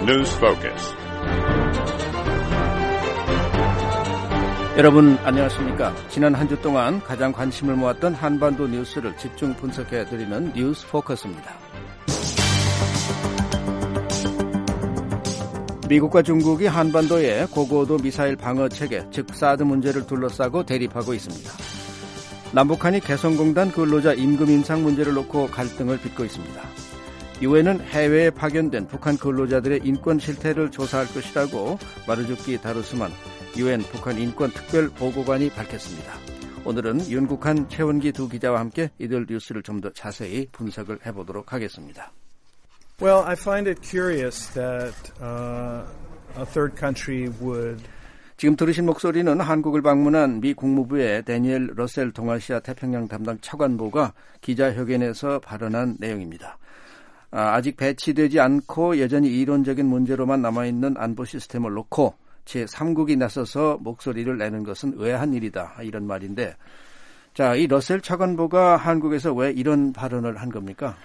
News Focus. 여러분 안녕하십니까? 지난 한 주 동안 가장 관심을 모았던 한반도 뉴스를 집중 분석해드리는 뉴스 포커스입니다. 미국과 중국이 한반도의 고고도 미사일 방어 체계, 즉 사드 문제를 둘러싸고 대립하고 있습니다. 남북한이 개성공단 근로자 임금 인상 문제를 놓고 갈등을 빚고 있습니다. 유엔은 해외에 파견된 북한 근로자들의 인권 실태를 조사할 것이라고 마르주키 다루스만 유엔 북한 인권 특별 보고관이 밝혔습니다. 오늘은 윤국한, 최원기 두 기자와 함께 이들 뉴스를 좀 더 자세히 분석을 해보도록 하겠습니다. Well, I find it curious that a third country would. 지금 들으신 목소리는 한국을 방문한 미 국무부의 데니엘 러셀 동아시아 태평양 담당 차관보가 기자회견에서 발언한 내용입니다. 아직 배치되지 않고 여전히 이론적인 문제로만 남아있는 안보 시스템을 놓고 제3국이 나서서 목소리를 내는 것은 의아한 일이다. 이런 말인데, 자, 이 러셀 차관보가 한국에서 왜 이런 발언을 한 겁니까?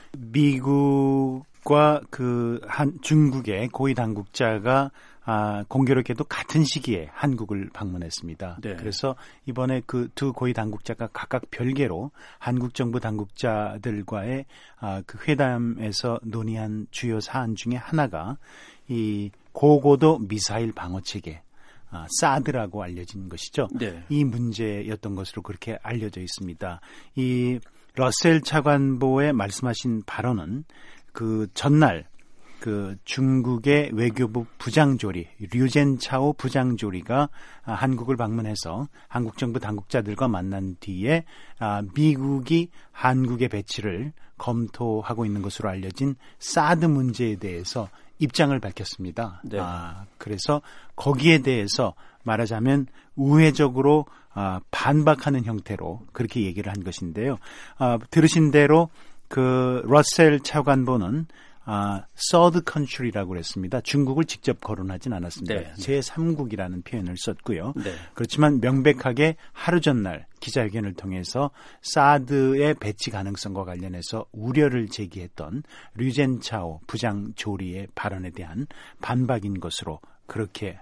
미국과 중국의 고위 당국자가 공교롭게도 같은 시기에 한국을 방문했습니다. 네. 그래서 이번에 그 두 고위 당국자가 각각 별개로 한국 정부 당국자들과의 그 회담에서 논의한 주요 사안 중에 하나가 이 고고도 미사일 방어 체계, 사드라고 알려진 것이죠. 네. 이 문제였던 것으로 그렇게 알려져 있습니다. 이 러셀 차관보의 말씀하신 발언은 그 전날 그 중국의 외교부 부장조리 류젠차오 부장조리가 한국을 방문해서 한국 정부 당국자들과 만난 뒤에 미국이 한국의 배치를 검토하고 있는 것으로 알려진 사드 문제에 대해서 입장을 밝혔습니다. 네. 그래서 거기에 대해서 말하자면 우회적으로 반박하는 형태로 그렇게 얘기를 한 것인데요. 들으신 대로 그 러셀 차관보는 third country라고 그랬습니다. 중국을 직접 거론하진 않았습니다. 네. 제3국이라는 표현을 썼고요. 네. 그렇지만 명백하게 하루 전날 기자회견을 통해서 사드의 배치 가능성과 관련해서 우려를 제기했던 류젠차오 부장 조리의 발언에 대한 반박인 것으로 그렇게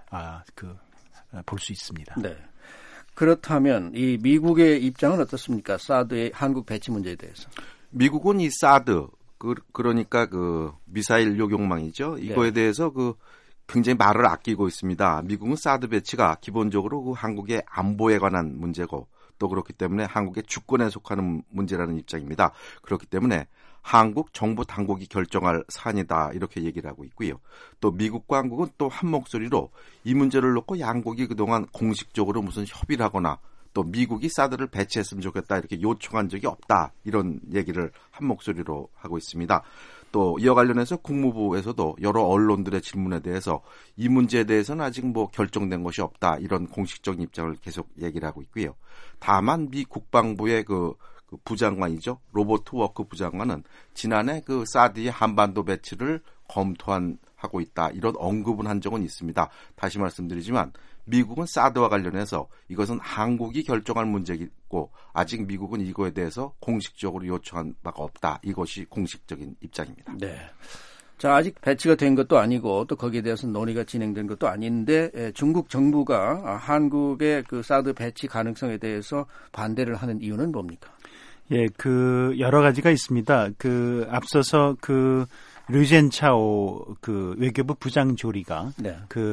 볼 수 있습니다. 네. 그렇다면 이 미국의 입장은 어떻습니까? 사드의 한국 배치 문제에 대해서. 미국은 이 사드 그러니까 그 미사일 요격망이죠. 이거에 대해서 굉장히 말을 아끼고 있습니다. 미국은 사드 배치가 기본적으로 그 한국의 안보에 관한 문제고 또 그렇기 때문에 한국의 주권에 속하는 문제라는 입장입니다. 그렇기 때문에 한국 정부 당국이 결정할 사안이다 이렇게 얘기를 하고 있고요. 또 미국과 한국은 또 한 목소리로 이 문제를 놓고 양국이 그동안 공식적으로 무슨 협의를 하거나 또 미국이 사드를 배치했으면 좋겠다 이렇게 요청한 적이 없다 이런 얘기를 한 목소리로 하고 있습니다. 또 이와 관련해서 국무부에서도 여러 언론들의 질문에 대해서 이 문제에 대해서는 아직 결정된 것이 없다 이런 공식적인 입장을 계속 얘기를 하고 있고요. 다만 미 국방부의 그 부장관이죠. 로버트 워크 부장관은 지난해 그 사드의 한반도 배치를 검토하고 있다 이런 언급은 한 적은 있습니다. 다시 말씀드리지만 미국은 사드와 관련해서 이것은 한국이 결정할 문제이고 아직 미국은 이거에 대해서 공식적으로 요청한 바가 없다. 이것이 공식적인 입장입니다. 네. 자, 아직 배치가 된 것도 아니고 또 거기에 대해서 논의가 진행된 것도 아닌데 중국 정부가 한국의 그 사드 배치 가능성에 대해서 반대를 하는 이유는 뭡니까? 예, 여러 가지가 있습니다. 앞서서 류젠차오 외교부 부장조리가 네.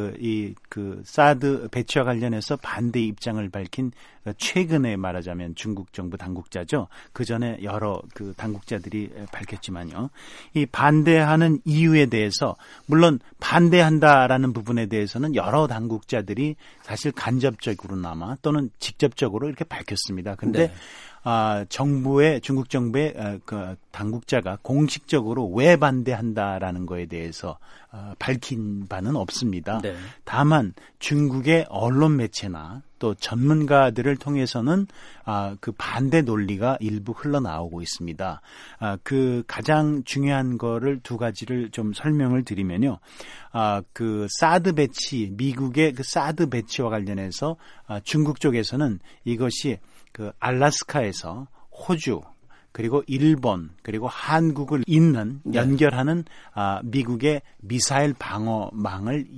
사드 배치와 관련해서 반대 입장을 밝힌 최근에 말하자면 중국 정부 당국자죠. 그 전에 여러 당국자들이 밝혔지만요. 이 반대하는 이유에 대해서 물론 반대한다라는 부분에 대해서는 여러 당국자들이 사실 간접적으로나마 또는 직접적으로 이렇게 밝혔습니다. 근데 네. 중국 정부의 당국자가 공식적으로 왜 반대한다라는 거에 대해서 밝힌 바는 없습니다. 네. 다만 중국의 언론 매체나 또 전문가들을 통해서는 그 반대 논리가 일부 흘러나오고 있습니다. 가장 중요한 거를 두 가지를 좀 설명을 드리면요. 사드 배치, 미국의 사드 배치와 관련해서 중국 쪽에서는 이것이 알라스카에서 호주, 그리고 일본 그리고 한국을 잇는 연결하는 미국의 미사일 방어망을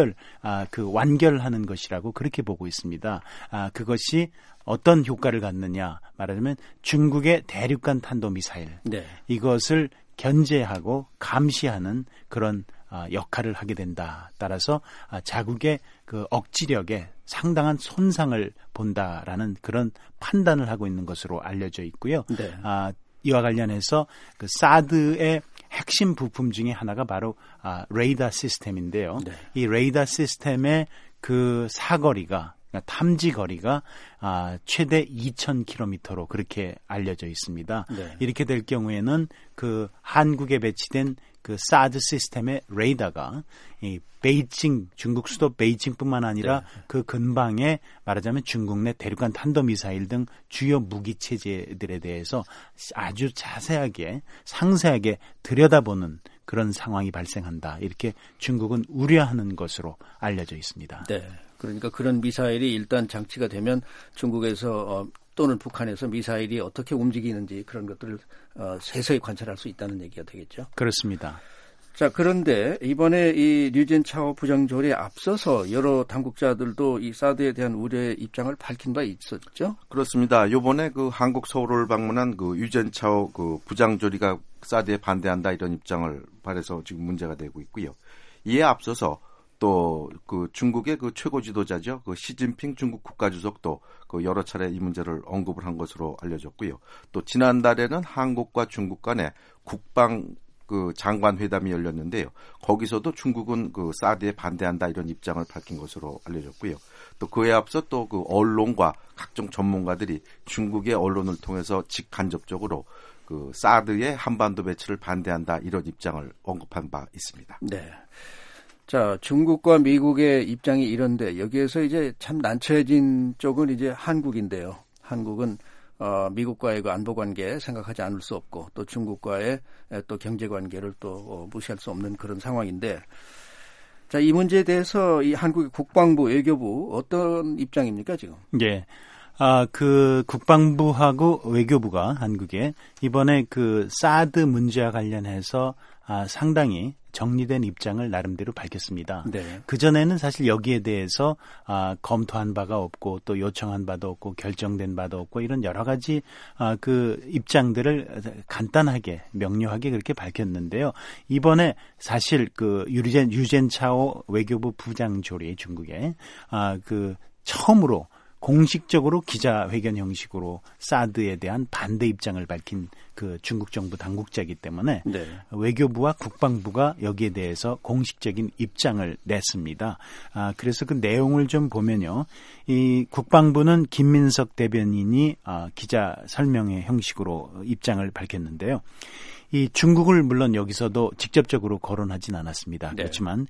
완결하는 것이라고 그렇게 보고 있습니다. 그것이 어떤 효과를 갖느냐 말하자면 중국의 대륙간 탄도미사일 이것을 견제하고 감시하는 그런 역할을 하게 된다. 따라서 자국의 그 억지력에 상당한 손상을 본다라는 그런 판단을 하고 있는 것으로 알려져 있고요. 이와 관련해서 그 사드의 핵심 부품 중에 하나가 바로 레이더 시스템인데요. 이 레이더 시스템의 그 사거리가 탐지 거리가 최대 2,000km로 그렇게 알려져 있습니다. 이렇게 될 경우에는 그 한국에 배치된 그 사드 시스템의 레이더가 이 베이징, 중국 수도 베이징뿐만 아니라 그 근방에 말하자면 중국 내 대륙간 탄도미사일 등 주요 무기 체제들에 대해서 아주 자세하게 상세하게 들여다보는 그런 상황이 발생한다. 이렇게 중국은 우려하는 것으로 알려져 있습니다. 그러니까 그런 미사일이 일단 장치가 되면 중국에서 또는 북한에서 미사일이 어떻게 움직이는지 그런 것들을 세세히 관찰할 수 있다는 얘기가 되겠죠. 그렇습니다. 자, 그런데 이번에 이 류젠차오 부장조리에 앞서서 여러 당국자들도 이 사드에 대한 우려의 입장을 밝힌 바 있었죠? 그렇습니다. 이번에 그 한국 서울을 방문한 그 류젠차오 그 부장조리가 사드에 반대한다 이런 입장을 발해서 지금 문제가 되고 있고요. 이에 앞서서 또 그 중국의 그 최고 지도자죠. 그 시진핑 중국 국가주석도 그 여러 차례 이 문제를 언급을 한 것으로 알려졌고요. 또 지난달에는 한국과 중국 간에 국방 그 장관 회담이 열렸는데요. 거기서도 중국은 그 사드에 반대한다 이런 입장을 밝힌 것으로 알려졌고요. 또 그에 앞서 또 그 언론과 각종 전문가들이 중국의 언론을 통해서 직간접적으로 그 사드의 한반도 배치를 반대한다 이런 입장을 언급한 바 있습니다. 자, 중국과 미국의 입장이 이런데 여기에서 이제 참 난처해진 쪽은 이제 한국인데요. 한국은 미국과의 그 안보 관계 생각하지 않을 수 없고 또 중국과의 또 경제 관계를 또 무시할 수 없는 그런 상황인데, 자, 이 문제에 대해서 이 한국의 국방부, 외교부 어떤 입장입니까 지금? 그 국방부하고 외교부가 한국에 이번에 그 사드 문제와 관련해서 상당히 정리된 입장을 나름대로 밝혔습니다. 그전에는 사실 여기에 대해서 검토한 바가 없고 또 요청한 바도 없고 결정된 바도 없고 이런 여러 가지 그 입장들을 간단하게 명료하게 그렇게 밝혔는데요. 이번에 사실 그 류젠차오 외교부 부장조리 중국에 그 처음으로 공식적으로 기자회견 형식으로 사드에 대한 반대 입장을 밝힌 그 중국 정부 당국자이기 때문에 외교부와 국방부가 여기에 대해서 공식적인 입장을 냈습니다. 그래서 그 내용을 좀 보면요. 이 국방부는 김민석 대변인이 기자 설명회 형식으로 입장을 밝혔는데요. 이 중국을 물론 여기서도 직접적으로 거론하진 않았습니다. 그렇지만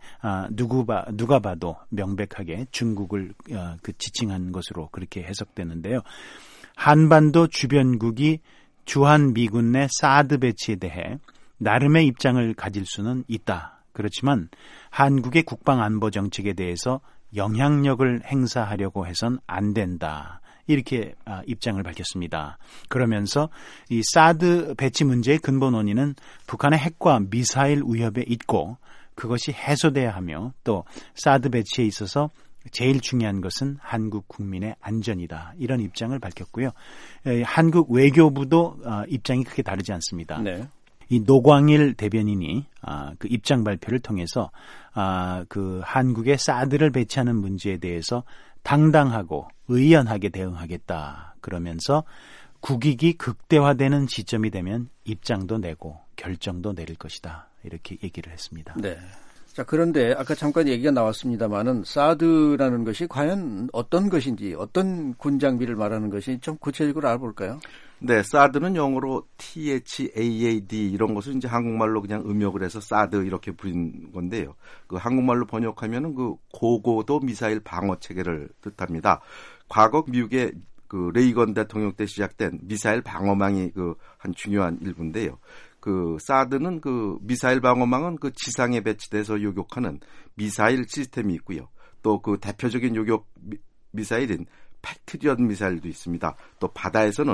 누가 봐도 명백하게 중국을 그 지칭한 것으로 그렇게 해석되는데요. 한반도 주변국이 주한 미군 내 사드 배치에 대해 나름의 입장을 가질 수는 있다. 그렇지만 한국의 국방 안보 정책에 대해서 영향력을 행사하려고 해선 안 된다. 이렇게 입장을 밝혔습니다. 그러면서 이 사드 배치 문제의 근본 원인은 북한의 핵과 미사일 위협에 있고 그것이 해소돼야 하며 또 사드 배치에 있어서 제일 중요한 것은 한국 국민의 안전이다. 이런 입장을 밝혔고요. 한국 외교부도 입장이 크게 다르지 않습니다. 이 노광일 대변인이 그 입장 발표를 통해서 그 한국의 사드를 배치하는 문제에 대해서 당당하고 의연하게 대응하겠다. 그러면서 국익이 극대화되는 시점이 되면 입장도 내고 결정도 내릴 것이다. 이렇게 얘기를 했습니다. 자, 그런데 아까 잠깐 얘기가 나왔습니다만은 사드라는 것이 과연 어떤 것인지 어떤 군 장비를 말하는 것인지 좀 구체적으로 알아볼까요? 사드는 영어로 THAAD 이런 것을 이제 한국말로 그냥 음역을 해서 사드 이렇게 부른 건데요. 그 한국말로 번역하면은 그 고고도 미사일 방어 체계를 뜻합니다. 과거 미국의 그 레이건 대통령 때 시작된 미사일 방어망이 그 한 중요한 일부인데요. 그 사드는 그 미사일 방어망은 그 지상에 배치돼서 요격하는 미사일 시스템이 있고요. 또 그 대표적인 요격 미사일인 패트리엇 미사일도 있습니다. 또 바다에서는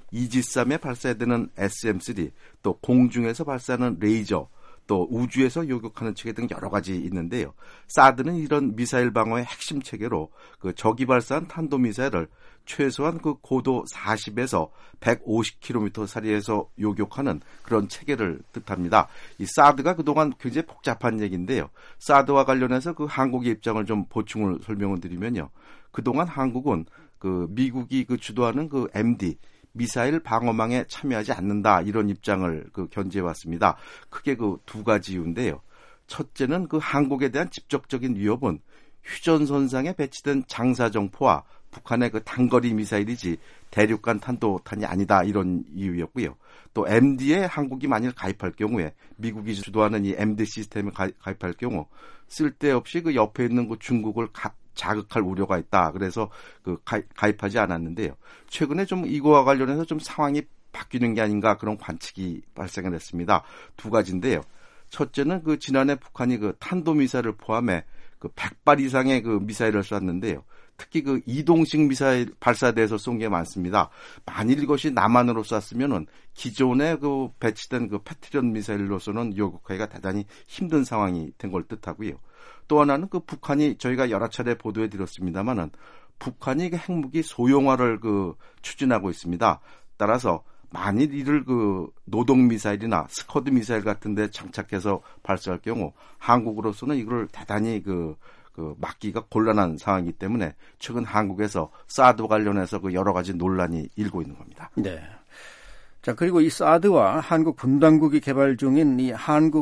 이지스함에 발사되는 SM-3, 또 공중에서 발사하는 레이저, 또 우주에서 요격하는 체계 등 여러 가지 있는데요. 사드는 이런 미사일 방어의 핵심 체계로 그 적이 발사한 탄도미사일을 최소한 그 고도 40에서 150km 사이에서 요격하는 그런 체계를 뜻합니다. 이 사드가 그동안 굉장히 복잡한 얘기인데요. 사드와 관련해서 그 한국의 입장을 좀 보충을 설명을 드리면요. 그동안 한국은 그 미국이 그 주도하는 그 MD 미사일 방어망에 참여하지 않는다 이런 입장을 그 견지해 왔습니다. 크게 그 두 가지 이유인데요. 첫째는 그 한국에 대한 직접적인 위협은 휴전선상에 배치된 장사정포와 북한의 그 단거리 미사일이지 대륙간 탄도탄이 아니다 이런 이유였고요. 또 MD에 한국이 만일 가입할 경우에 미국이 주도하는 이 MD 시스템에 가입할 경우 쓸데없이 그 옆에 있는 그 중국을 자극할 우려가 있다. 그래서 그 가입하지 않았는데요. 최근에 좀 이거와 관련해서 좀 상황이 바뀌는 게 아닌가 그런 관측이 발생을 했습니다. 두 가지인데요. 첫째는 그 지난해 북한이 그 탄도미사일을 포함해 그 100발 이상의 그 미사일을 쐈는데요. 특히 그 이동식 미사일 발사대에서 쏜 게 많습니다. 만일 이것이 남한으로 쐈으면은 기존에 그 배치된 그 패트리엇 미사일로서는 요격하기가 대단히 힘든 상황이 된 걸 뜻하고요. 또 하나는 그 북한이 저희가 여러 차례 보도해 드렸습니다만은 북한이 그 핵무기 소형화를 그 추진하고 있습니다. 따라서 만일 이를 그 노동 미사일이나 스커드 미사일 같은 데 장착해서 발사할 경우 한국으로서는 이걸 대단히 그 막기가 곤란한 상황이기 때문에 최근 한국에서 사드 관련해서 그 여러 가지 논란이 일고 있는 겁니다. 네. 자, 그리고 이 사드와 한국 분당국이 개발 중인 이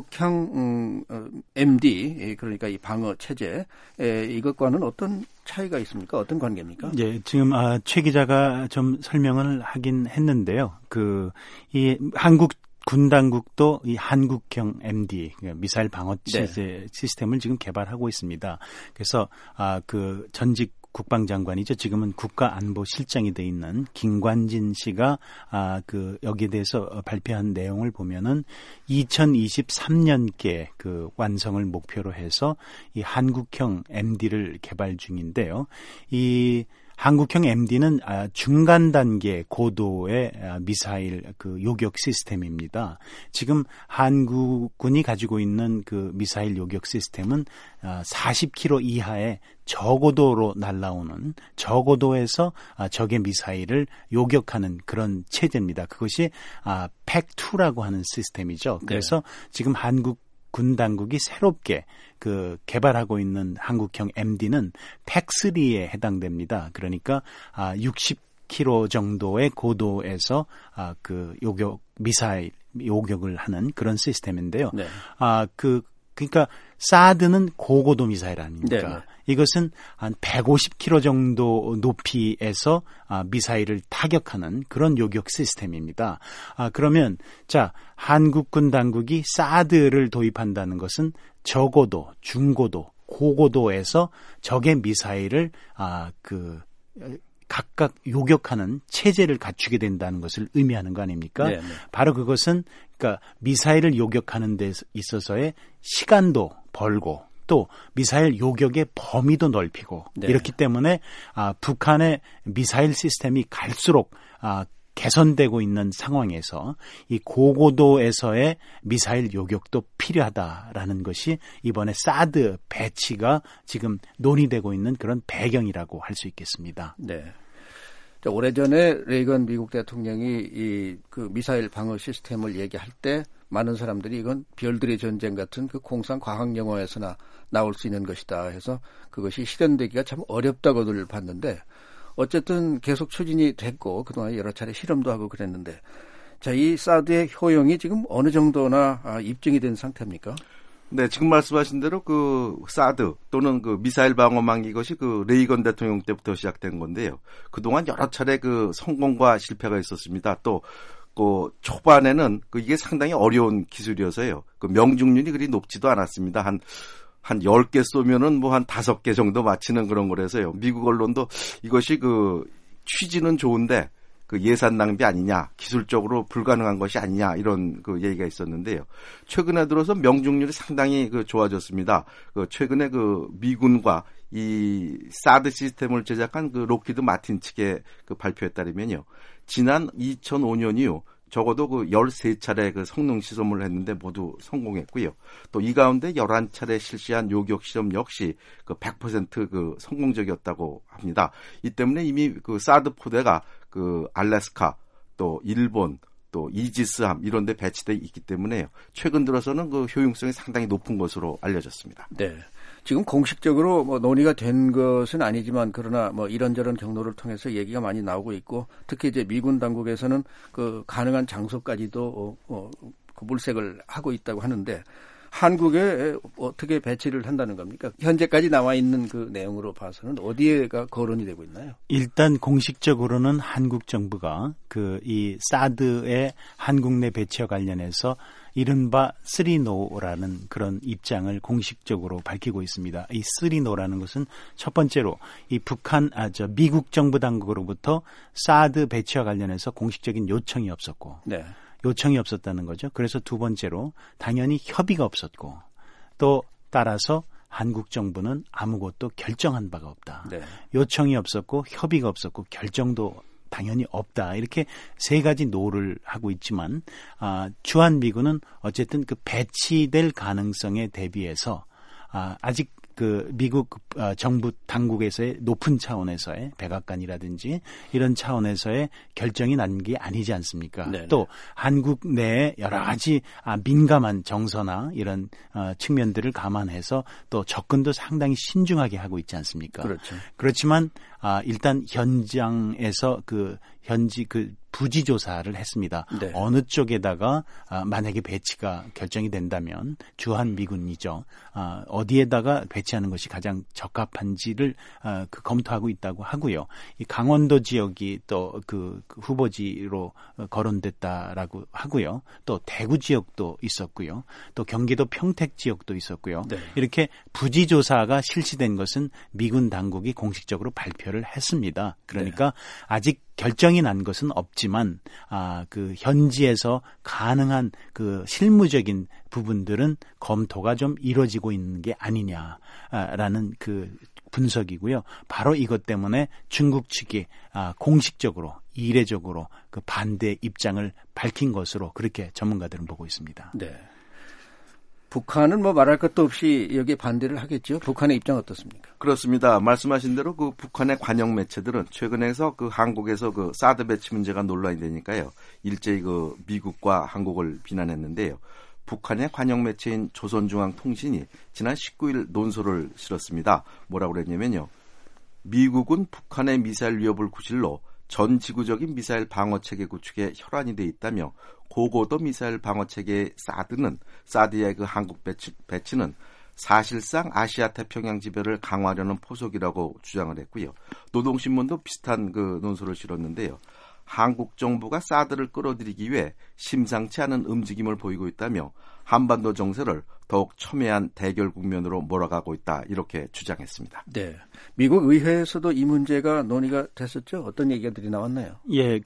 한국형 MD, 그러니까 이 방어 체제, 이것과는 어떤 차이가 있습니까? 어떤 관계입니까? 예, 지금 최 기자가 좀 설명을 하긴 했는데요. 이 한국 군 당국도 이 한국형 MD 미사일 방어 체제 시스템을 지금 개발하고 있습니다. 그래서 그 전직 국방장관이죠. 지금은 국가안보실장이 돼 있는 김관진 씨가 그 여기에 대해서 발표한 내용을 보면은 2023년께 그 완성을 목표로 해서 이 한국형 MD를 개발 중인데요. 이 한국형 MD는 중간 단계 고도의 미사일 그 요격 시스템입니다. 지금 한국군이 가지고 있는 그 미사일 요격 시스템은 40km 이하의 저고도로 날아오는 저고도에서 적의 미사일을 요격하는 그런 체제입니다. 그것이 팩2라고 하는 시스템이죠. 그래서 지금 한국 군 당국이 새롭게 그 개발하고 있는 한국형 MD는 팩3에 해당됩니다. 그러니까 60km 정도의 고도에서 그 요격 미사일 요격을 하는 그런 시스템인데요. 네. 그러니까 사드는 고고도 미사일 아닙니까? 네. 이것은 한 150km 정도 높이에서 미사일을 타격하는 그런 요격 시스템입니다. 그러면 자, 한국군 당국이 사드를 도입한다는 것은 저고도, 중고도, 고고도에서 적의 미사일을 각각 요격하는 체제를 갖추게 된다는 것을 의미하는 거 아닙니까? 네. 바로 그것은 그러니까 미사일을 요격하는 데 있어서의 시간도 벌고 또 미사일 요격의 범위도 넓히고 이렇기 때문에 북한의 미사일 시스템이 갈수록 개선되고 있는 상황에서 이 고고도에서의 미사일 요격도 필요하다라는 것이 이번에 사드 배치가 지금 논의되고 있는 그런 배경이라고 할 수 있겠습니다. 네. 오래전에 레이건 미국 대통령이 그 미사일 방어 시스템을 얘기할 때 많은 사람들이 이건 별들의 전쟁 같은 그 공상 과학 영화에서나 나올 수 있는 것이다 해서 그것이 실현되기가 참 어렵다고들 봤는데 어쨌든 계속 추진이 됐고 그동안 여러 차례 실험도 하고 그랬는데 자, 이 사드의 효용이 지금 어느 정도나 입증이 된 상태입니까? 네, 지금 말씀하신 대로 그 사드 또는 그 미사일 방어망 이것이 그 레이건 대통령 때부터 시작된 건데요. 그동안 여러 차례 그 성공과 실패가 있었습니다. 또 그 초반에는 이게 상당히 어려운 기술이어서요. 그 명중률이 그리 높지도 않았습니다. 한 10개 쏘면은 뭐 한 5개 정도 맞히는 그런 거라서요. 미국 언론도 이것이 그 취지는 좋은데 그 예산 낭비 아니냐, 기술적으로 불가능한 것이 아니냐 이런 그 얘기가 있었는데요. 최근에 들어서 명중률이 상당히 그 좋아졌습니다. 그 최근에 그 미군과 이 사드 시스템을 제작한 그 록히드 마틴 측의 그 발표에 따르면요. 지난 2005년 이후 적어도 그 13차례 그 성능 시험을 했는데 모두 성공했고요. 또 이 가운데 11차례 실시한 요격 시험 역시 그 100% 그 성공적이었다고 합니다. 이 때문에 이미 그 사드 포대가 그 알래스카 또 일본 또 이지스함 이런 데 배치돼 있기 때문에 최근 들어서는 그 효용성이 상당히 높은 것으로 알려졌습니다. 네. 지금 공식적으로 뭐 논의가 된 것은 아니지만 그러나 뭐 이런저런 경로를 통해서 얘기가 많이 나오고 있고 특히 이제 미군 당국에서는 그 가능한 장소까지도 그 물색을 하고 있다고 하는데 한국에 어떻게 배치를 한다는 겁니까? 현재까지 나와 있는 그 내용으로 봐서는 어디에가 거론이 되고 있나요? 일단 공식적으로는 한국 정부가 그 이 사드의 한국 내 배치와 관련해서 이른바 3노라는 그런 입장을 공식적으로 밝히고 있습니다. 이 3노라는 것은 첫 번째로 이 미국 정부 당국으로부터 사드 배치와 관련해서 공식적인 요청이 없었고 네. 요청이 없었다는 거죠. 그래서 두 번째로 당연히 협의가 없었고 또 따라서 한국 정부는 아무것도 결정한 바가 없다. 네. 요청이 없었고 협의가 없었고 결정도 당연히 없다. 이렇게 세 가지 노를 하고 있지만 주한미군은 어쨌든 그 배치될 가능성에 대비해서 아직 그 미국 정부 당국에서의 높은 차원에서의 백악관이라든지 이런 차원에서의 결정이 난 게 아니지 않습니까? 네네. 또 한국 내에 여러 가지 민감한 정서나 이런 측면들을 감안해서 또 접근도 상당히 신중하게 하고 있지 않습니까? 그렇죠. 그렇지만 일단 현장에서 현지 부지 조사를 했습니다. 네. 어느 쪽에다가 만약에 배치가 결정이 된다면 주한미군이죠. 어디에다가 배치하는 것이 가장 적합한지를 검토하고 있다고 하고요. 이 강원도 지역이 또 그 후보지로 거론됐다라고 하고요. 또 대구 지역도 있었고요. 또 경기도 평택 지역도 있었고요. 네. 이렇게 부지 조사가 실시된 것은 미군 당국이 공식적으로 발표를 했습니다. 그러니까 네. 아직 결정이 난 것은 없지만 그 현지에서 가능한 그 실무적인 부분들은 검토가 좀 이루어지고 있는 게 아니냐라는 그 분석이고요. 바로 이것 때문에 중국 측이 공식적으로 이례적으로 그 반대 입장을 밝힌 것으로 그렇게 전문가들은 보고 있습니다. 네. 북한은 뭐 말할 것도 없이 여기에 반대를 하겠죠. 북한의 입장 어떻습니까? 그렇습니다. 말씀하신 대로 그 북한의 관영 매체들은 최근에서 그 한국에서 그 사드 배치 문제가 논란이 되니까요. 일제히 그 미국과 한국을 비난했는데요. 북한의 관영 매체인 조선중앙통신이 지난 19일 논설을 실었습니다. 뭐라고 그랬냐면요. 미국은 북한의 미사일 위협을 구실로 전 지구적인 미사일 방어체계 구축에 혈안이 돼 있다며 고고도 미사일 방어체계의 사드의 그 한국 배치는 사실상 아시아 태평양 지배를 강화하려는 포석이라고 주장을 했고요. 노동신문도 비슷한 그 논설을 실었는데요. 한국 정부가 사드를 끌어들이기 위해 심상치 않은 움직임을 보이고 있다며 한반도 정세를 더욱 첨예한 대결 국면으로 몰아가고 있다 이렇게 주장했습니다. 네, 미국 의회에서도 이 문제가 논의가 됐었죠. 어떤 얘기들이 나왔나요? 예,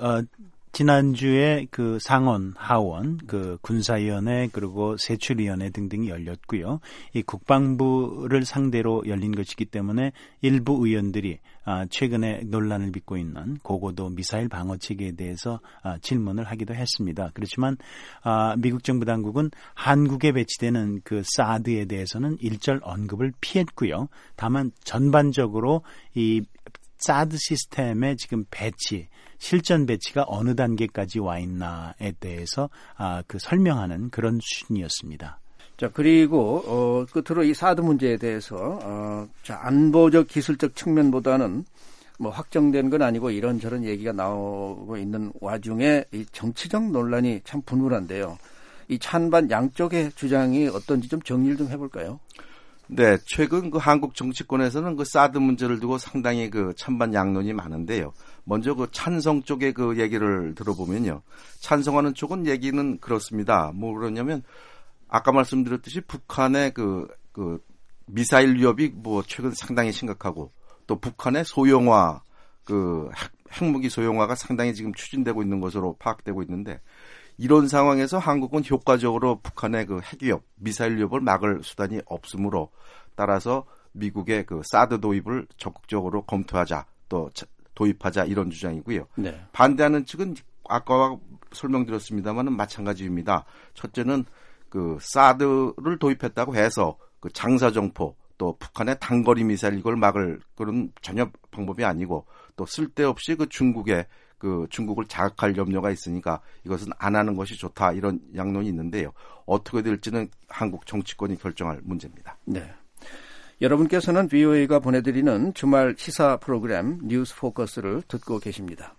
지난주에 그 상원, 하원, 그 군사위원회 그리고 세출위원회 등등이 열렸고요. 이 국방부를 상대로 열린 것이기 때문에 일부 의원들이 최근에 논란을 빚고 있는 고고도 미사일 방어 체계에 대해서 질문을 하기도 했습니다. 그렇지만 미국 정부 당국은 한국에 배치되는 그 사드에 대해서는 일절 언급을 피했고요. 다만 전반적으로 이 사드 시스템의 지금 실전 배치가 어느 단계까지 와 있나에 대해서 그 설명하는 그런 수준이었습니다. 자, 그리고 끝으로 이 사드 문제에 대해서 안보적 기술적 측면보다는 뭐 확정된 건 아니고 이런저런 얘기가 나오고 있는 와중에 이 정치적 논란이 참 분분한데요. 이 찬반 양쪽의 주장이 어떤지 좀 정리를 좀 해볼까요? 네, 최근 그 한국 정치권에서는 그 사드 문제를 두고 상당히 그 찬반 양론이 많은데요. 먼저 그 찬성 쪽의 그 얘기를 들어보면요. 찬성하는 쪽은 얘기는 그렇습니다. 뭐 그러냐면 아까 말씀드렸듯이 북한의 그 미사일 위협이 뭐 최근 상당히 심각하고 또 북한의 소형화 핵무기 소형화가 상당히 지금 추진되고 있는 것으로 파악되고 있는데 이런 상황에서 한국은 효과적으로 북한의 그 핵위협, 미사일 위협을 막을 수단이 없으므로 따라서 미국의 그 사드 도입을 적극적으로 검토하자 또 도입하자 이런 주장이고요. 네. 반대하는 측은 아까 설명드렸습니다만은 마찬가지입니다. 첫째는 그 사드를 도입했다고 해서 그 장사정포 또 북한의 단거리 미사일 이걸 막을 그런 전혀 방법이 아니고 또 쓸데없이 그 중국을 자극할 염려가 있으니까 이것은 안 하는 것이 좋다 이런 양론이 있는데요. 어떻게 될지는 한국 정치권이 결정할 문제입니다. 네. 여러분께서는 VOA가 보내드리는 주말 시사 프로그램 뉴스 포커스를 듣고 계십니다.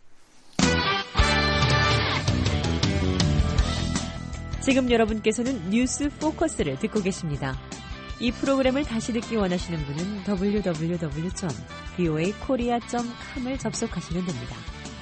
지금 여러분께서는 뉴스 포커스를 듣고 계십니다. 이 프로그램을 다시 듣기 원하시는 분은 www.voakorea.com을 접속하시면 됩니다.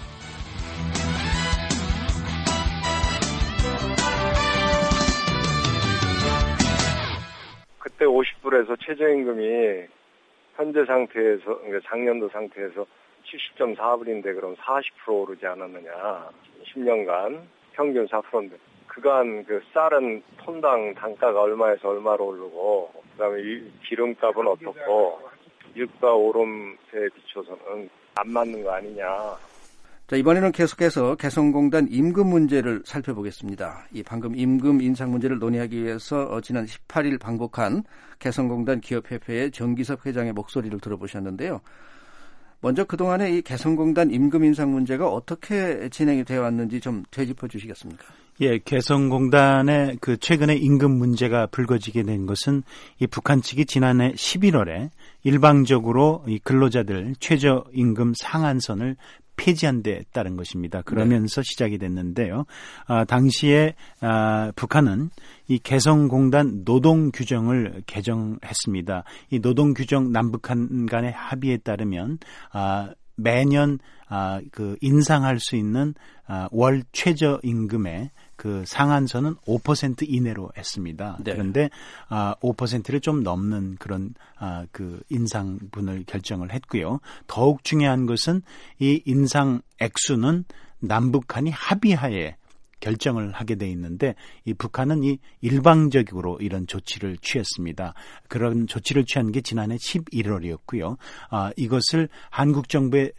그때 50불에서 최저임금이 현재 상태에서, 그러니까 작년도 상태에서 70.4불인데 그럼 40% 오르지 않았느냐. 10년간 평균 4%인데. 그간 그 쌀은 톤당 단가가 얼마에서 얼마로 오르고, 그 다음에 기름값은 어떻고, 유가 오름세에 비춰서는 안 맞는 거 아니냐. 자, 이번에는 계속해서 개성공단 임금 문제를 살펴보겠습니다. 이 방금 임금 인상 문제를 논의하기 위해서 지난 18일 방북한 개성공단 기업협회의 정기섭 회장의 목소리를 들어보셨는데요. 먼저 그동안의 이 개성공단 임금 인상 문제가 어떻게 진행이 되어 왔는지 좀 되짚어 주시겠습니까? 예, 개성공단의 그 최근에 임금 문제가 불거지게 된 것은 이 북한 측이 지난해 11월에 일방적으로 이 근로자들 최저임금 상한선을 폐지한 데 따른 것입니다. 그러면서 시작이 됐는데요. 당시에 북한은 이 개성공단 노동규정을 개정했습니다. 이 노동규정 남북한 간의 합의에 따르면 매년 그 인상할 수 있는 월 최저임금의 그 상한선은 5% 이내로 했습니다. 네. 그런데 5%를 좀 넘는 그런 그 인상분을 결정을 했고요. 더욱 중요한 것은 이 인상 액수는 남북한이 합의하에 결정을 하게 돼 있는데 이 북한은 이 일방적으로 이런 조치를 취했습니다. 그런 조치를 취한 게 지난해 11월이었고요. 이것을 한국 정부에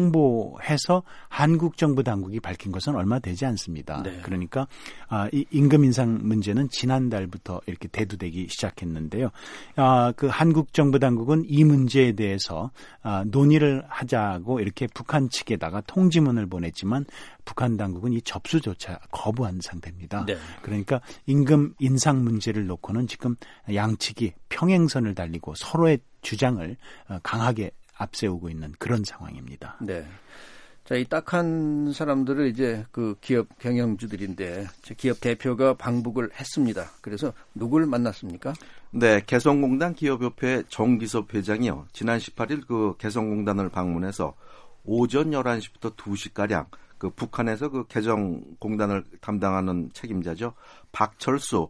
통보해서 한국 정부 당국이 밝힌 것은 얼마 되지 않습니다. 네. 그러니까 이 임금 인상 문제는 지난달부터 이렇게 대두되기 시작했는데요. 그 한국 정부 당국은 이 문제에 대해서 논의를 하자고 이렇게 북한 측에다가 통지문을 보냈지만 북한 당국은 이 접수조차 거부한 상태입니다. 네. 그러니까 임금 인상 문제를 놓고는 지금 양측이 평행선을 달리고 서로의 주장을 강하게 앞세우고 있는 그런 상황입니다. 네. 자, 이 딱한 사람들은 이제 그 기업 경영주들인데 기업 대표가 방북을 했습니다. 그래서 누굴 만났습니까? 네, 개성공단 기업협회 정기섭 회장이요. 지난 18일 그 개성공단을 방문해서 오전 11시부터 2시가량 그 북한에서 그 개성공단을 담당하는 책임자죠. 박철수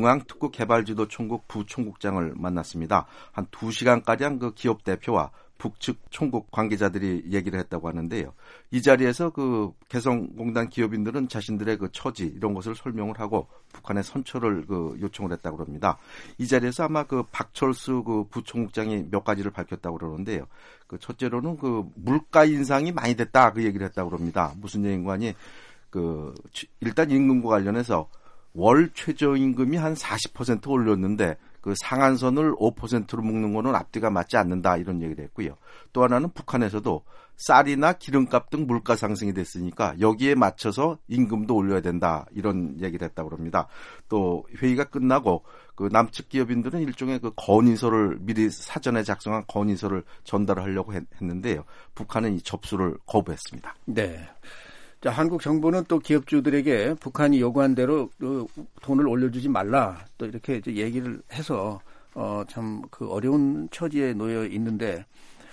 중앙특구개발지도총국 부총국장을 만났습니다. 한 2시간가량 그 기업 대표와 북측 총국 관계자들이 얘기를 했다고 하는데요. 이 자리에서 그 개성공단 기업인들은 자신들의 그 처지 이런 것을 설명을 하고 북한의 선처를 그 요청을 했다고 합니다. 이 자리에서 아마 그 박철수 그 부총국장이 몇 가지를 밝혔다고 그러는데요. 그 첫째로는 그 물가 인상이 많이 됐다 그 얘기를 했다고 합니다. 무슨 얘기인가니 그 일단 임금과 관련해서 월 최저임금이 한 40% 올렸는데 그 상한선을 5%로 묶는 거는 앞뒤가 맞지 않는다 이런 얘기를 했고요. 또 하나는 북한에서도 쌀이나 기름값 등 물가 상승이 됐으니까 여기에 맞춰서 임금도 올려야 된다 이런 얘기를 했다고 합니다. 또 회의가 끝나고 그 남측 기업인들은 일종의 그 건의서를 미리 사전에 작성한 건의서를 전달하려고 했는데요. 북한은 이 접수를 거부했습니다. 네. 자, 한국 정부는 또 기업주들에게 북한이 요구한 대로 돈을 올려주지 말라 또 이렇게 이제 얘기를 해서 참 그 어려운 처지에 놓여 있는데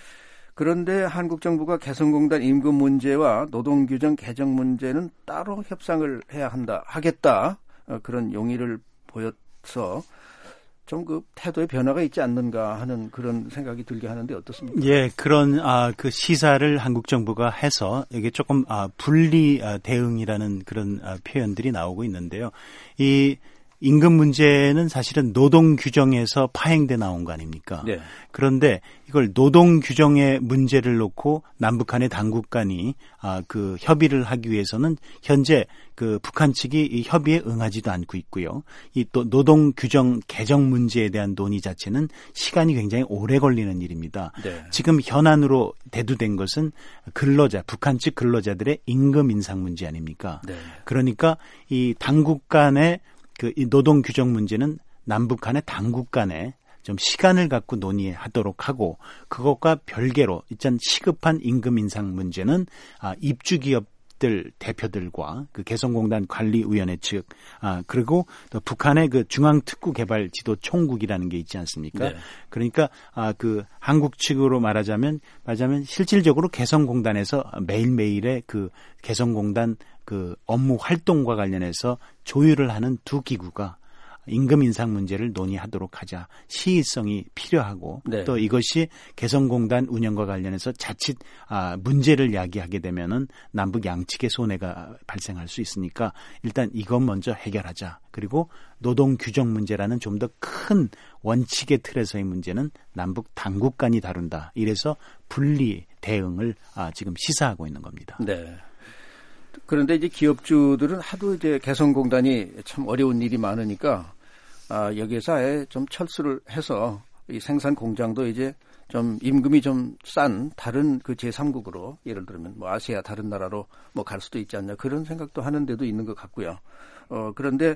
그런데 한국 정부가 개성공단 임금 문제와 노동규정 개정 문제는 따로 협상을 해야 하겠다 그런 용의를 보여서 좀 그 태도의 변화가 있지 않는가 하는 그런 생각이 들게 하는데 어떻습니까? 예, 그런 그 시사를 한국 정부가 해서 이게 조금 분리 대응이라는 그런 표현들이 나오고 있는데요. 이 임금 문제는 사실은 노동 규정에서 파행돼 나온 거 아닙니까? 네. 그런데 이걸 노동 규정의 문제를 놓고 남북한의 당국 간이 그 협의를 하기 위해서는 현재 그 북한 측이 이 협의에 응하지도 않고 있고요. 이 또 노동 규정 개정 문제에 대한 논의 자체는 시간이 굉장히 오래 걸리는 일입니다. 네. 지금 현안으로 대두된 것은 북한 측 근로자들의 임금 인상 문제 아닙니까? 네. 그러니까 이 당국 간의 이 노동 규정 문제는 남북한의 당국 간에 좀 시간을 갖고 논의하도록 하고, 그것과 별개로 일단 시급한 임금 인상 문제는 입주기업들 대표들과 그 개성공단 관리위원회 측, 그리고 또 북한의 그 중앙특구개발지도 총국이라는 게 있지 않습니까? 네. 그러니까 그 한국 측으로 말하자면 실질적으로 개성공단에서 매일매일의 그 개성공단 그 업무 활동과 관련해서 조율을 하는 두 기구가 임금 인상 문제를 논의하도록 하자. 시의성이 필요하고 네. 또 이것이 개성공단 운영과 관련해서 자칫 문제를 야기하게 되면은 남북 양측의 손해가 발생할 수 있으니까 일단 이것 먼저 해결하자. 그리고 노동 규정 문제라는 좀 더 큰 원칙의 틀에서의 문제는 남북 당국 간이 다룬다. 이래서 분리 대응을 지금 시사하고 있는 겁니다. 네. 그런데 이제 기업주들은 하도 이제 개성공단이 참 어려운 일이 많으니까 여기에서 아예 좀 철수를 해서 이 생산 공장도 이제 좀 임금이 좀 싼 다른 그 제3국으로 예를 들면 뭐 아시아 다른 나라로 뭐 갈 수도 있지 않냐 그런 생각도 하는 데도 있는 것 같고요. 그런데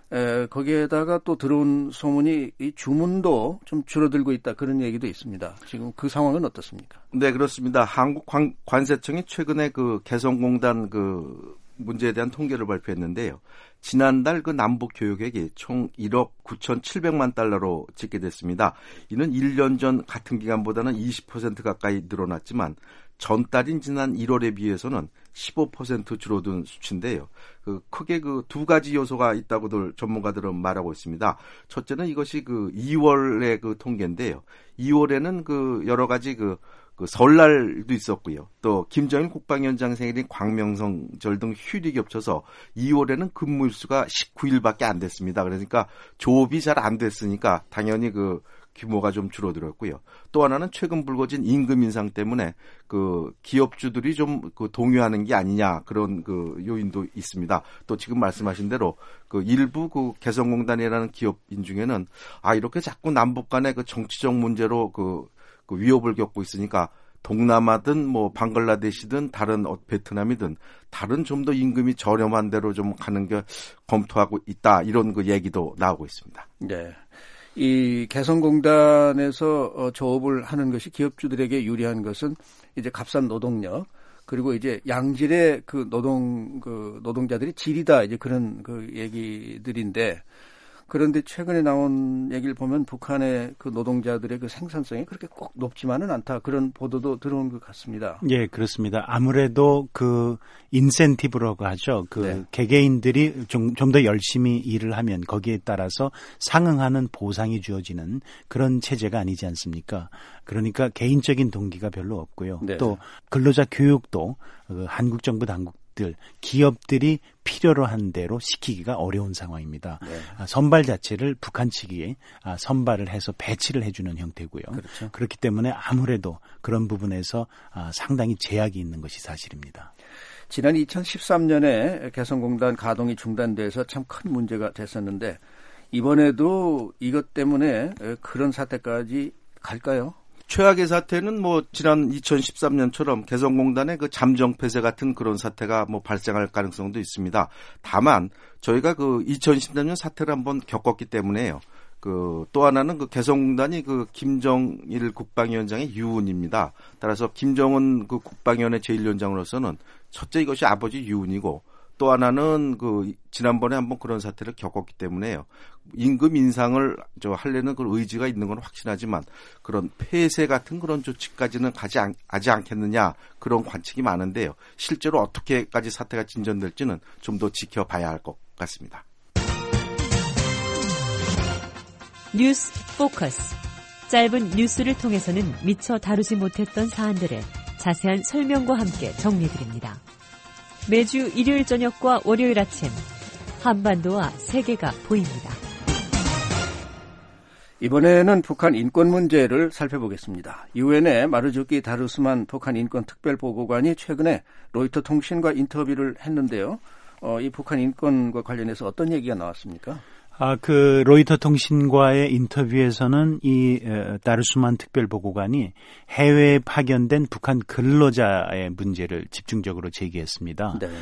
거기에다가 또 들어온 소문이 이 주문도 좀 줄어들고 있다 그런 얘기도 있습니다. 지금 그 상황은 어떻습니까? 네, 그렇습니다. 한국 관세청이 최근에 그 개성공단 그 문제에 대한 통계를 발표했는데요. 지난달 그 남북 교역액이 총 1억 9,700만 달러로 집계됐습니다. 이는 1년 전 같은 기간보다는 20% 가까이 늘어났지만 전달인 지난 1월에 비해서는 15% 줄어든 수치인데요. 크게 그 두 가지 요소가 있다고들 전문가들은 말하고 있습니다. 첫째는 이것이 그 2월의 그 통계인데요. 2월에는 그 여러 가지 그 설날도 있었고요. 또 김정일 국방위원장 생일인 광명성절 등 휴일이 겹쳐서 2월에는 근무일수가 19일밖에 안 됐습니다. 그러니까 조업이 잘 안 됐으니까 당연히 그 규모가 좀 줄어들었고요. 또 하나는 최근 불거진 임금 인상 때문에 그 기업주들이 좀 그 동요하는 게 아니냐 그런 그 요인도 있습니다. 또 지금 말씀하신 대로 그 일부 그 개성공단이라는 기업인 중에는 이렇게 자꾸 남북 간의 그 정치적 문제로 그 위협을 겪고 있으니까 동남아든 뭐 방글라데시든 다른 베트남이든 다른 좀 더 임금이 저렴한 데로 좀 가는 게 검토하고 있다 이런 그 얘기도 나오고 있습니다. 네. 이 개성공단에서 조업을 하는 것이 기업주들에게 유리한 것은 이제 값싼 노동력 그리고 이제 양질의 그 노동자들이 질이다 이제 그런 그 얘기들인데 그런데 최근에 나온 얘기를 보면 북한의 그 노동자들의 그 생산성이 그렇게 꼭 높지만은 않다 그런 보도도 들어온 것 같습니다. 예, 그렇습니다. 아무래도 그 인센티브라고 하죠. 그 네. 개개인들이 좀 더 열심히 일을 하면 거기에 따라서 상응하는 보상이 주어지는 그런 체제가 아니지 않습니까? 그러니까 개인적인 동기가 별로 없고요. 네. 또 근로자 교육도 한국 정부 당국 기업들이 필요로 한 대로 시키기가 어려운 상황입니다. 네. 선발 자체를 북한 측이 선발을 해서 배치를 해주는 형태고요. 그렇죠. 그렇기 때문에 아무래도 그런 부분에서 상당히 제약이 있는 것이 사실입니다. 지난 2013년에 개성공단 가동이 중단돼서 참 큰 문제가 됐었는데 이번에도 이것 때문에 그런 사태까지 갈까요? 최악의 사태는 뭐 지난 2013년처럼 개성공단의 그 잠정 폐쇄 같은 그런 사태가 뭐 발생할 가능성도 있습니다. 다만 저희가 그 2013년 사태를 한번 겪었기 때문에요. 또 하나는 그 개성공단이 그 김정일 국방위원장의 유운입니다. 따라서 김정은 그 국방위원회 제1위원장으로서는 첫째 이것이 아버지 유운이고 또 하나는 그 지난번에 한번 그런 사태를 겪었기 때문에요. 임금 인상을 하려는 그 의지가 있는 건 확신하지만 그런 폐쇄 같은 그런 조치까지는 가지 않겠느냐 그런 관측이 많은데요. 실제로 어떻게까지 사태가 진전될지는 좀 더 지켜봐야 할 것 같습니다. 뉴스 포커스. 짧은 뉴스를 통해서는 미처 다루지 못했던 사안들을 자세한 설명과 함께 정리해드립니다. 매주 일요일 저녁과 월요일 아침 한반도와 세계가 보입니다. 이번에는 북한 인권 문제를 살펴보겠습니다. 유엔의 마르주키 다르스만 북한 인권 특별보고관이 최근에 로이터 통신과 인터뷰를 했는데요. 이 북한 인권과 관련해서 어떤 얘기가 나왔습니까? 그 로이터 통신과의 인터뷰에서는 이 다르스만 특별보고관이 해외에 파견된 북한 근로자의 문제를 집중적으로 제기했습니다. 네.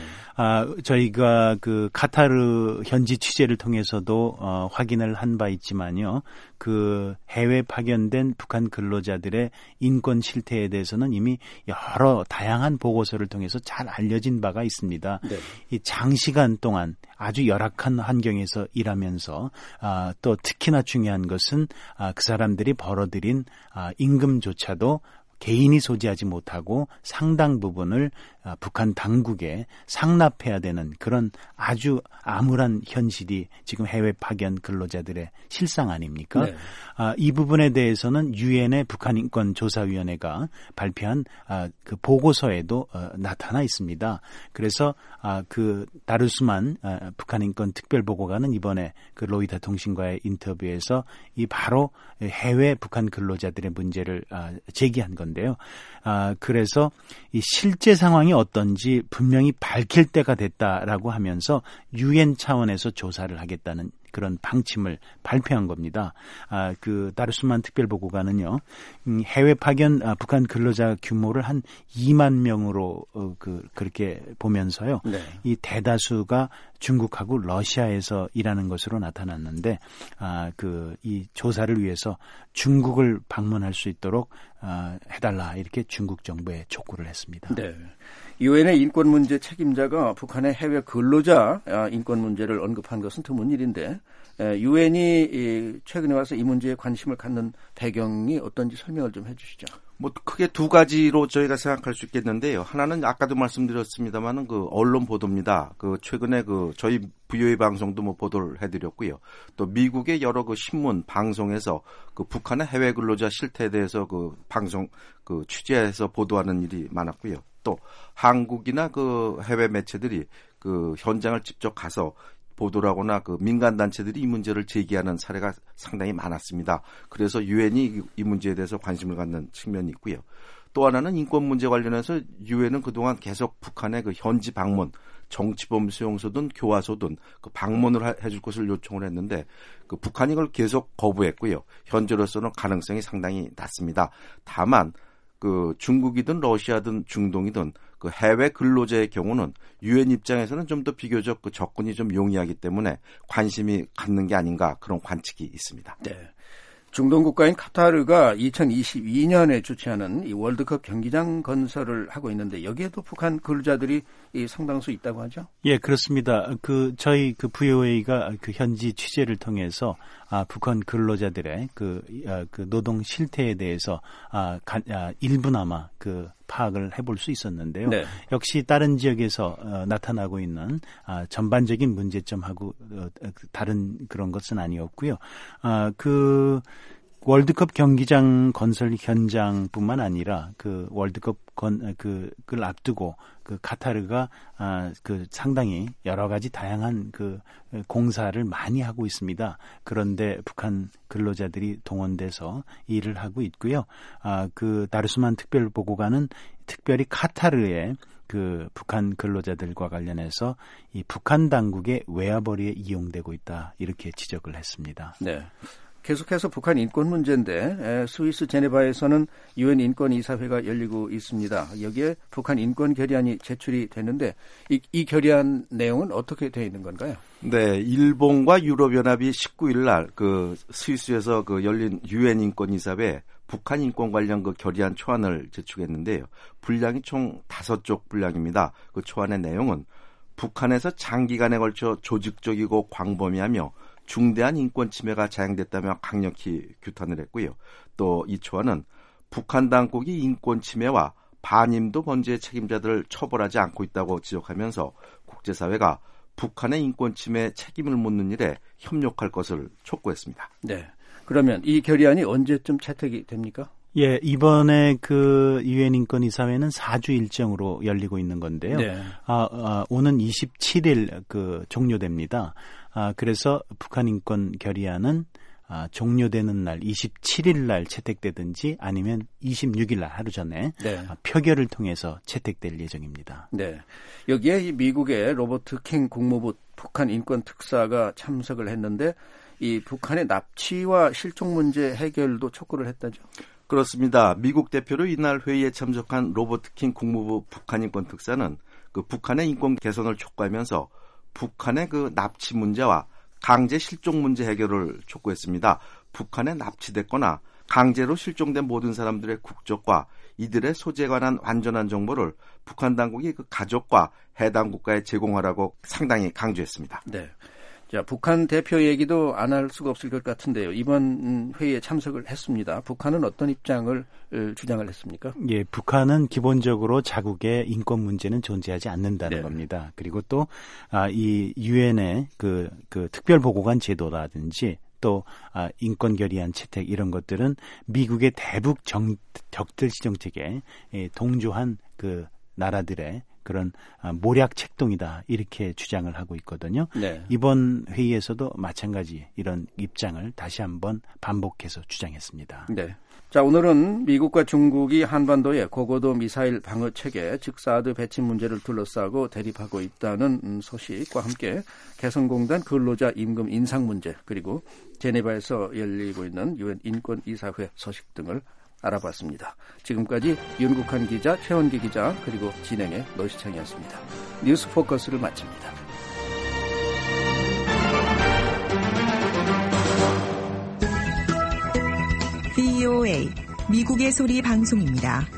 저희가 그 카타르 현지 취재를 통해서도 확인을 한 바 있지만요. 그 해외 파견된 북한 근로자들의 인권 실태에 대해서는 이미 여러 다양한 보고서를 통해서 잘 알려진 바가 있습니다. 네. 이 장시간 동안 아주 열악한 환경에서 일하면서 또 특히나 중요한 것은 그 사람들이 벌어들인 임금조차도 개인이 소지하지 못하고 상당 부분을 북한 당국에 상납해야 되는 그런 아주 암울한 현실이 지금 해외 파견 근로자들의 실상 아닙니까? 네. 이 부분에 대해서는 유엔의 북한인권조사위원회가 발표한 그 보고서에도 나타나 있습니다. 그래서 그 다르스만 북한인권 특별보고관은 이번에 그 로이터 통신과의 인터뷰에서 이 바로 해외 북한 근로자들의 문제를 제기한 건데요. 그래서 이 실제 상황이 어떤지 분명히 밝힐 때가 됐다라고 하면서 유엔 차원에서 조사를 하겠다는 그런 방침을 발표한 겁니다. 그 다르스만 특별보고관은요, 해외 파견 북한 근로자 규모를 한 2만 명으로 그렇게 보면서요, 네. 이 대다수가 중국하고 러시아에서 일하는 것으로 나타났는데, 이 조사를 위해서 중국을 방문할 수 있도록 해달라 이렇게 중국 정부에 촉구를 했습니다. 네. 유엔의 인권 문제 책임자가 북한의 해외 근로자 인권 문제를 언급한 것은 드문 일인데 유엔이 최근에 와서 이 문제에 관심을 갖는 배경이 어떤지 설명을 좀 해주시죠. 뭐 크게 두 가지로 저희가 생각할 수 있겠는데요. 하나는 아까도 말씀드렸습니다만은 그 언론 보도입니다. 그 최근에 그 저희 VOA 방송도 뭐 보도를 해드렸고요. 또 미국의 여러 그 신문 방송에서 그 북한의 해외 근로자 실태에 대해서 그 방송 그 취재해서 보도하는 일이 많았고요. 또 한국이나 그 해외 매체들이 그 현장을 직접 가서 보도를 하거나 그 민간 단체들이 이 문제를 제기하는 사례가 상당히 많았습니다. 그래서 유엔이 이 문제에 대해서 관심을 갖는 측면이 있고요. 또 하나는 인권 문제 관련해서 유엔은 그동안 계속 북한의 그 현지 방문, 정치범 수용소든 교화소든 그 방문을 해줄 것을 요청을 했는데 그 북한이 이걸 계속 거부했고요. 현재로서는 가능성이 상당히 낮습니다. 다만 그 중국이든 러시아든 중동이든 그 해외 근로자의 경우는 유엔 입장에서는 좀 더 비교적 그 접근이 좀 용이하기 때문에 관심이 갖는 게 아닌가 그런 관측이 있습니다. 네. 중동 국가인 카타르가 2022년에 주최하는 이 월드컵 경기장 건설을 하고 있는데 여기에도 북한 근로자들이 상당수 있다고 하죠? 예, 그렇습니다. 저희 VOA가 그 현지 취재를 통해서 북한 근로자들의 그 노동 실태에 대해서 일부나마 파악을 해볼 수 있었는데요. 네. 역시 다른 지역에서 나타나고 있는 전반적인 문제점하고 다른 그런 것은 아니었고요. 월드컵 경기장 건설 현장뿐만 아니라 그 월드컵 그걸 앞두고 그 카타르가 상당히 여러 가지 다양한 그 공사를 많이 하고 있습니다. 그런데 북한 근로자들이 동원돼서 일을 하고 있고요. 그 다르스만 특별보고관은 특별히 카타르의 그 북한 근로자들과 관련해서 이 북한 당국의 외화벌이에 이용되고 있다 이렇게 지적을 했습니다. 네. 계속해서 북한 인권 문제인데 스위스 제네바에서는 유엔 인권이사회가 열리고 있습니다. 여기에 북한 인권 결의안이 제출이 됐는데 이 결의안 내용은 어떻게 되어 있는 건가요? 네, 일본과 유럽연합이 19일 날 그 스위스에서 그 열린 유엔 인권이사회 북한 인권 관련 그 결의안 초안을 제출했는데요. 분량이 총 5쪽 분량입니다. 그 초안의 내용은 북한에서 장기간에 걸쳐 조직적이고 광범위하며 중대한 인권 침해가 자행됐다며 강력히 규탄을 했고요. 또 이 초안은 북한 당국이 인권 침해와 반인도 범죄의 책임자들을 처벌하지 않고 있다고 지적하면서 국제사회가 북한의 인권 침해 책임을 묻는 일에 협력할 것을 촉구했습니다. 네. 그러면 이 결의안이 언제쯤 채택이 됩니까? 예, 이번에 그 유엔 인권이사회는 4주 일정으로 열리고 있는 건데요. 네. 오는 27일 그 종료됩니다. 그래서 북한 인권 결의안은 종료되는 날 27일 날 채택되든지 아니면 26일 날 하루 전에 네. 표결을 통해서 채택될 예정입니다. 네. 여기에 미국의 로버트 킹 국무부 북한 인권 특사가 참석을 했는데 이 북한의 납치와 실종 문제 해결도 촉구를 했다죠. 그렇습니다. 미국 대표로 이날 회의에 참석한 로버트 킹 국무부 북한 인권 특사는 그 북한의 인권 개선을 촉구하면서 북한의 그 납치 문제와 강제 실종 문제 해결을 촉구했습니다. 북한에 납치됐거나 강제로 실종된 모든 사람들의 국적과 이들의 소재에 관한 완전한 정보를 북한 당국이 그 가족과 해당 국가에 제공하라고 상당히 강조했습니다. 네. 자, 북한 대표 얘기도 안 할 수가 없을 것 같은데요. 이번 회의에 참석을 했습니다. 북한은 어떤 입장을 주장을 했습니까? 예, 북한은 기본적으로 자국의 인권 문제는 존재하지 않는다는 네. 겁니다. 그리고 또 이 유엔의 그 특별보고관 제도라든지 또 인권 결의안 채택 이런 것들은 미국의 대북 격들시 정책에 동조한 그 나라들의 그런 모략 책동이다 이렇게 주장을 하고 있거든요. 네. 이번 회의에서도 마찬가지 이런 입장을 다시 한번 반복해서 주장했습니다. 네. 자, 오늘은 미국과 중국이 한반도의 고고도 미사일 방어 체계, 즉 사드 배치 문제를 둘러싸고 대립하고 있다는 소식과 함께 개성공단 근로자 임금 인상 문제 그리고 제네바에서 열리고 있는 유엔 인권이사회 소식 등을 알아봤습니다. 지금까지 윤국한 기자, 최원기 기자, 그리고 진행의 노시창이었습니다. 뉴스 포커스를 마칩니다. VOA, 미국의 소리 방송입니다.